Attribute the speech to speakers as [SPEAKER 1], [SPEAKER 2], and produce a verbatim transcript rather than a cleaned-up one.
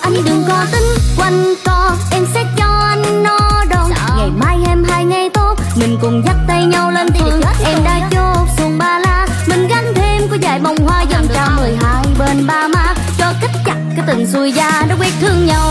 [SPEAKER 1] Anh đừng có tính quanh co, em sẽ cho anh no đòn. Ngày mai em hai ngày tốt, mình cùng dắt tay nhau lên phường. Em đã chốt xuồng ba la, mình gánh thêm có vài bông hoa dần trao mười hai bên ba má, cho kết chặt cái tình xuôi da nó quyết thương nhau.